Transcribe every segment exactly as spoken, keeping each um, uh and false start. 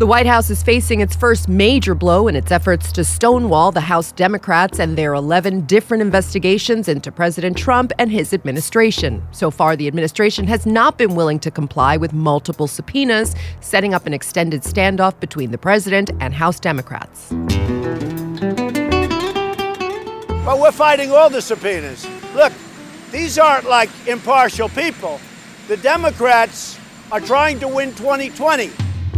The White House is facing its first major blow in its efforts to stonewall the House Democrats and their eleven different investigations into President Trump and his administration. So far, the administration has not been willing to comply with multiple subpoenas, setting up an extended standoff between the president and House Democrats. Well, we're fighting all the subpoenas. Look, these aren't like impartial people. The Democrats are trying to win twenty twenty.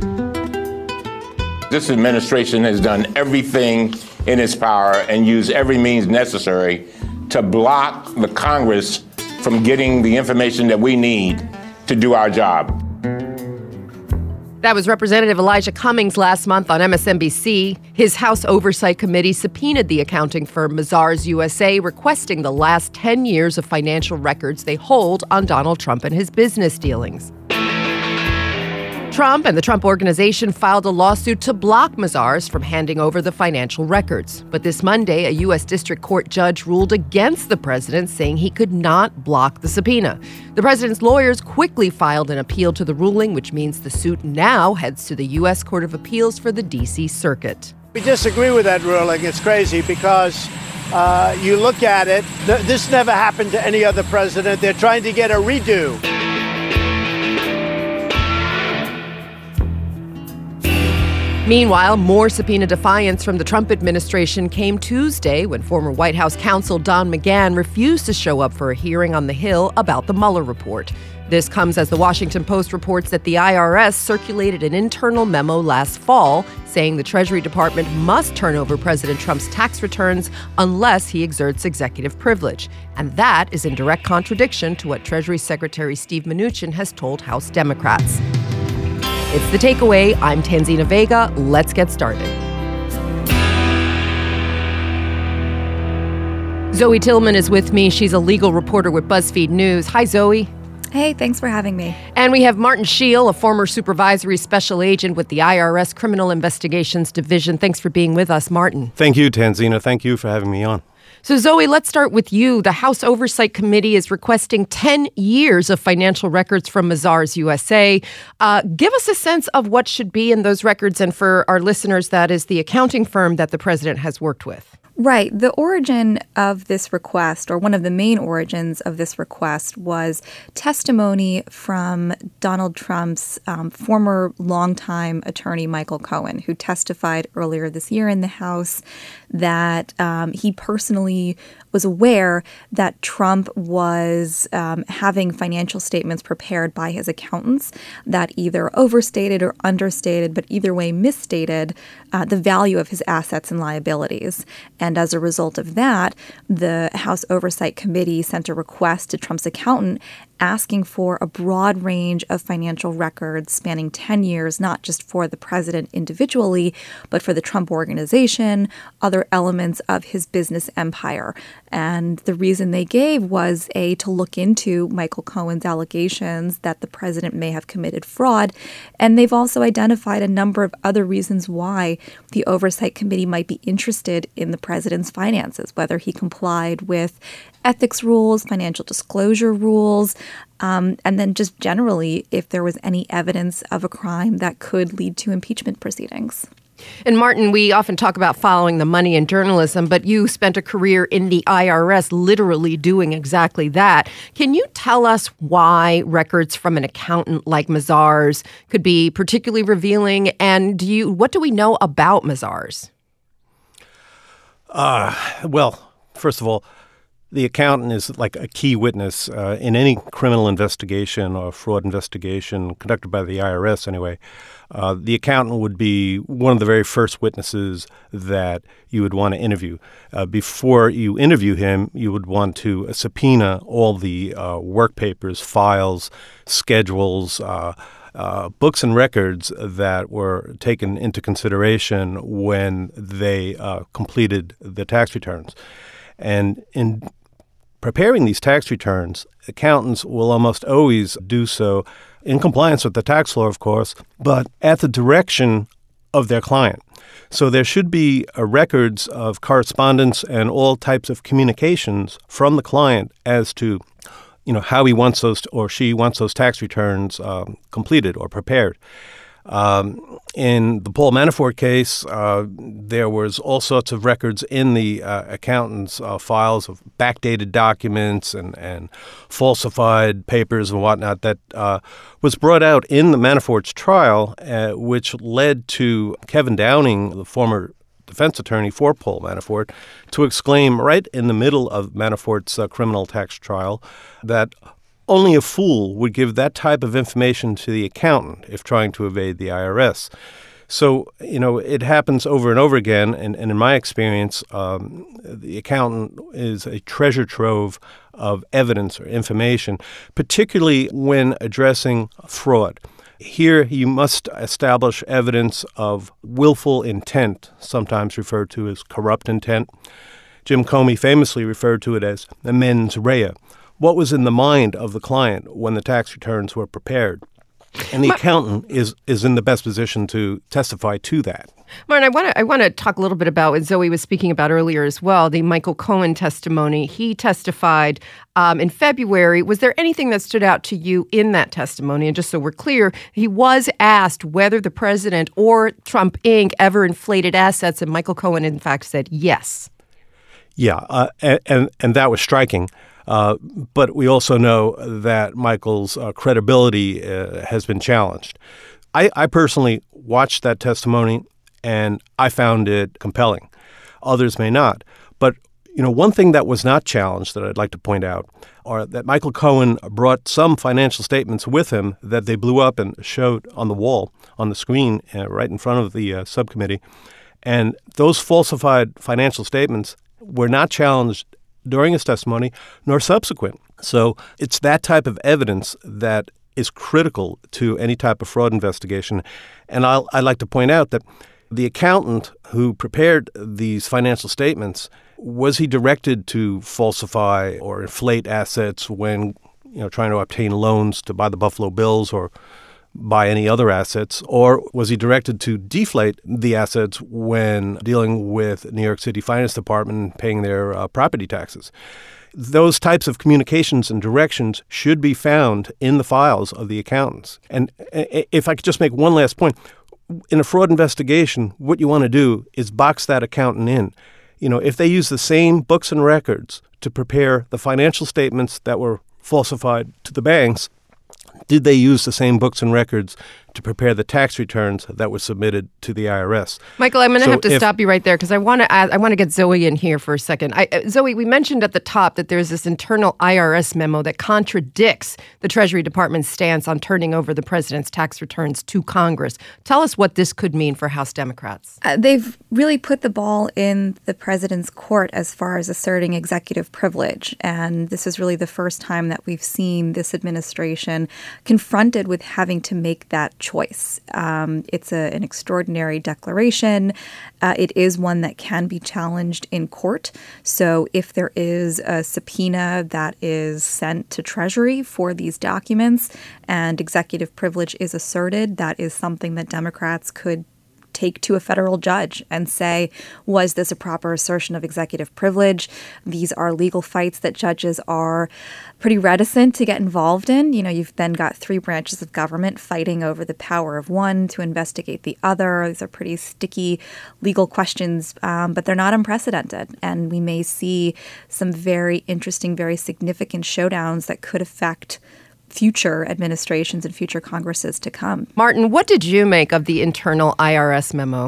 This administration has done everything in its power and used every means necessary to block the Congress from getting the information that we need to do our job. That was Representative Elijah Cummings last month on M S N B C. His House Oversight Committee subpoenaed the accounting firm Mazars U S A, requesting the last ten years of financial records they hold on Donald Trump and his business dealings. Trump and the Trump Organization filed a lawsuit to block Mazars from handing over the financial records. But this Monday, a U S District Court judge ruled against the president, saying he could not block the subpoena. The president's lawyers quickly filed an appeal to the ruling, which means the suit now heads to the U S Court of Appeals for the D C Circuit. We disagree with that ruling. It's crazy because uh, you look at it, th- this never happened to any other president. They're trying to get a redo. Meanwhile, more subpoena defiance from the Trump administration came Tuesday when former White House counsel Don McGahn refused to show up for a hearing on the Hill about the Mueller report. This comes as the Washington Post reports that the I R S circulated an internal memo last fall saying the Treasury Department must turn over President Trump's tax returns unless he exerts executive privilege. And that is in direct contradiction to what Treasury Secretary Steve Mnuchin has told House Democrats. It's The Takeaway. I'm Tanzina Vega. Let's get started. Zoe Tillman is with me. She's a legal reporter with BuzzFeed News. Hi, Zoe. Hey, thanks for having me. And we have Martin Scheel, a former supervisory special agent with the I R S Criminal Investigations Division. Thanks for being with us, Martin. Thank you, Tanzina. Thank you for having me on. So, Zoe, let's start with you. The House Oversight Committee is requesting ten years of financial records from Mazars U S A. Uh, give us a sense of what should be in those records. And for our listeners, that is the accounting firm that the president has worked with. Right. The origin of this request, or one of the main origins of this request, was testimony from Donald Trump's um, former longtime attorney, Michael Cohen, who testified earlier this year in the House that um, he personally was aware that Trump was um, having financial statements prepared by his accountants that either overstated or understated, but either way misstated uh, the value of his assets and liabilities. And as a result of that, the House Oversight Committee sent a request to Trump's accountant asking for a broad range of financial records spanning ten years, not just for the president individually, but for the Trump Organization, other elements of his business empire. And the reason they gave was, A, to look into Michael Cohen's allegations that the president may have committed fraud. And they've also identified a number of other reasons why the Oversight Committee might be interested in the president's finances, whether he complied with ethics rules, financial disclosure rules, um, and then just generally if there was any evidence of a crime that could lead to impeachment proceedings. And Martin, we often talk about following the money in journalism, but you spent a career in the I R S literally doing exactly that. Can you tell us why records from an accountant like Mazars could be particularly revealing? And do you, what do we know about Mazars? Uh, well, first of all, the accountant is like a key witness uh, in any criminal investigation or fraud investigation conducted by the I R S anyway. Uh, the accountant would be one of the very first witnesses that you would want to interview. Uh, before you interview him, you would want to uh, subpoena all the uh, work papers, files, schedules, uh, uh, books and records that were taken into consideration when they uh, completed the tax returns. And in preparing these tax returns, accountants will almost always do so in compliance with the tax law, of course, but at the direction of their client. So there should be uh, records of correspondence and all types of communications from the client as to, you know, how he wants those or she wants those tax returns um, completed or prepared. Um, in the Paul Manafort case, uh, there was all sorts of records in the uh, accountant's uh, files of backdated documents and, and falsified papers and whatnot that uh, was brought out in the Manafort's trial, uh, which led to Kevin Downing, the former defense attorney for Paul Manafort, to exclaim right in the middle of Manafort's uh, criminal tax trial that only a fool would give that type of information to the accountant if trying to evade the I R S. So, you know, it happens over and over again, and, and in my experience, um, the accountant is a treasure trove of evidence or information, particularly when addressing fraud. Here, you must establish evidence of willful intent, sometimes referred to as corrupt intent. Jim Comey famously referred to it as the mens rea. What was in the mind of the client when the tax returns were prepared? And the accountant is is in the best position to testify to that. Martin, I want to I want to talk a little bit about what Zoe was speaking about earlier as well, the Michael Cohen testimony. He testified um, in February. Was there anything that stood out to you in that testimony? And just so we're clear, he was asked whether the president or Trump Incorporated ever inflated assets, and Michael Cohen, in fact, said yes. Yeah, uh, and, and and that was striking. Uh, but we also know that Michael's uh, credibility uh, has been challenged. I, I personally watched that testimony, and I found it compelling. Others may not. But, you know, one thing that was not challenged that I'd like to point out are that Michael Cohen brought some financial statements with him that they blew up and showed on the wall, on the screen, uh, right in front of the uh, subcommittee. And those falsified financial statements were not challenged during his testimony, nor subsequent. So it's that type of evidence that is critical to any type of fraud investigation. And I'll, I'd like to point out that the accountant who prepared these financial statements, was he directed to falsify or inflate assets when, you know, trying to obtain loans to buy the Buffalo Bills or buy any other assets, or was he directed to deflate the assets when dealing with New York City Finance Department and paying their uh, property taxes? Those types of communications and directions should be found in the files of the accountants. And if I could just make one last point, in a fraud investigation, what you want to do is box that accountant in. You know, if they use the same books and records to prepare the financial statements that were falsified to the banks, did they use the same books and records to prepare the tax returns that were submitted to the I R S? Michael, I'm going to so have to if, stop you right there because I want to I want to get Zoe in here for a second. I, uh, Zoe, we mentioned at the top that there's this internal I R S memo that contradicts the Treasury Department's stance on turning over the president's tax returns to Congress. Tell us what this could mean for House Democrats. Uh, they've really put the ball in the president's court as far as asserting executive privilege. And this is really the first time that we've seen this administration confronted with having to make that choice. Um, it's a, an extraordinary declaration. Uh, it is one that can be challenged in court. So if there is a subpoena that is sent to Treasury for these documents and executive privilege is asserted, that is something that Democrats could take to a federal judge and say, was this a proper assertion of executive privilege? These are legal fights that judges are pretty reticent to get involved in. You know, you've then got three branches of government fighting over the power of one to investigate the other. These are pretty sticky legal questions, um, but they're not unprecedented. And we may see some very interesting, very significant showdowns that could affect future administrations and future Congresses to come. Martin, what did you make of the internal I R S memo?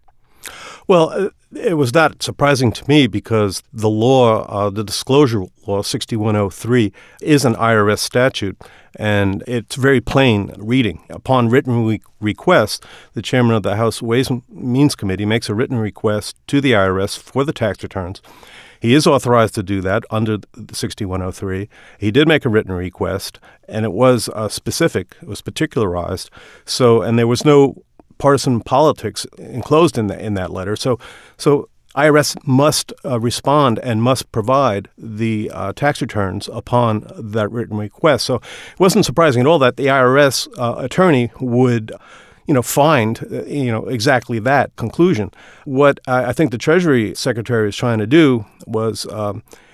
Well, uh, it was not surprising to me because the law, uh, the disclosure law sixty-one oh three, is an I R S statute, and it's very plain reading. Upon written re- request, the chairman of the House Ways and Means Committee makes a written request to the I R S for the tax returns. He is authorized to do that under the sixty-one oh three. He did make a written request, and it was uh, specific. It was particularized. So, and there was no partisan politics enclosed in, the, in that letter. So, so I R S must uh, respond and must provide the uh, tax returns upon that written request. So, it wasn't surprising at all that the I R S uh, attorney would, you know, find, uh, you know, exactly that conclusion. What I, I think the Treasury Secretary is trying to do was, um,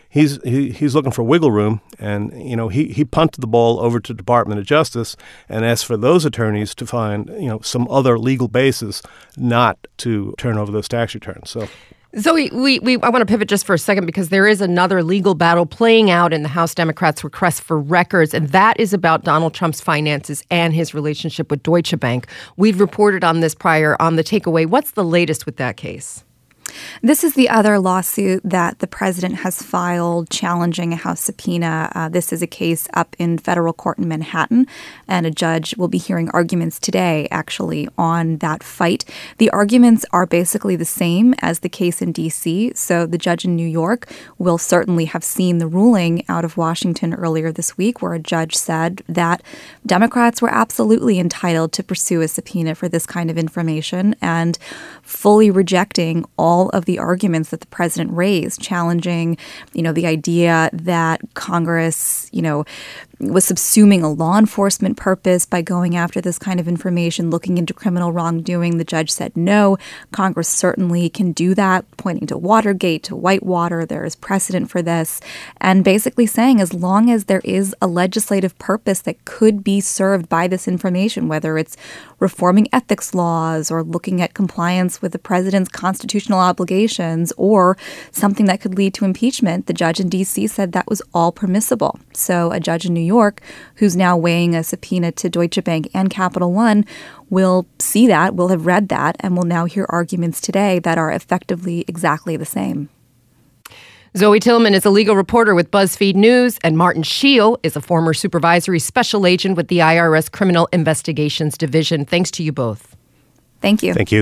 he's he, he's looking for wiggle room, and you know he, he punted the ball over to the Department of Justice and asked for those attorneys to find you know some other legal basis not to turn over those tax returns. So. Zoe, we, we I want to pivot just for a second because there is another legal battle playing out in the House Democrats' request for records, and that is about Donald Trump's finances and his relationship with Deutsche Bank. We've reported on this prior on The Takeaway. What's the latest with that case? This is the other lawsuit that the president has filed challenging a House subpoena. Uh, this is a case up in federal court in Manhattan, and a judge will be hearing arguments today, actually, on that fight. The arguments are basically the same as the case in D C, so the judge in New York will certainly have seen the ruling out of Washington earlier this week, where a judge said that Democrats were absolutely entitled to pursue a subpoena for this kind of information, and fully rejecting all of the arguments that the president raised, challenging, you know, the idea that Congress, you know, was subsuming a law enforcement purpose by going after this kind of information, looking into criminal wrongdoing. The judge said no, Congress certainly can do that, pointing to Watergate, to Whitewater. There is precedent for this, and basically saying as long as there is a legislative purpose that could be served by this information, whether it's reforming ethics laws or looking at compliance with the president's constitutional obligations or something that could lead to impeachment, the judge in D C said that was all permissible. So a judge in New York, who's now weighing a subpoena to Deutsche Bank and Capital One, will see that, will have read that, and will now hear arguments today that are effectively exactly the same. Zoe Tillman is a legal reporter with BuzzFeed News, and Martin Scheel is a former supervisory special agent with the I R S Criminal Investigations Division. Thanks to you both. Thank you. Thank you.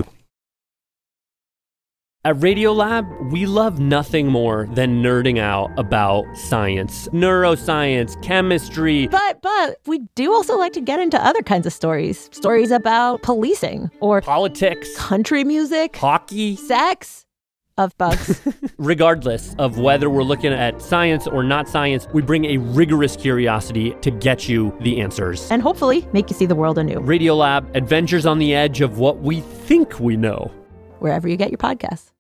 At Radiolab, we love nothing more than nerding out about science, neuroscience, chemistry. But, but we do also like to get into other kinds of stories. Stories about policing or politics, country music, hockey, sex. Of bugs. Regardless of whether we're looking at science or not science, we bring a rigorous curiosity to get you the answers. And hopefully make you see the world anew. Radiolab, adventures on the edge of what we think we know. Wherever you get your podcasts.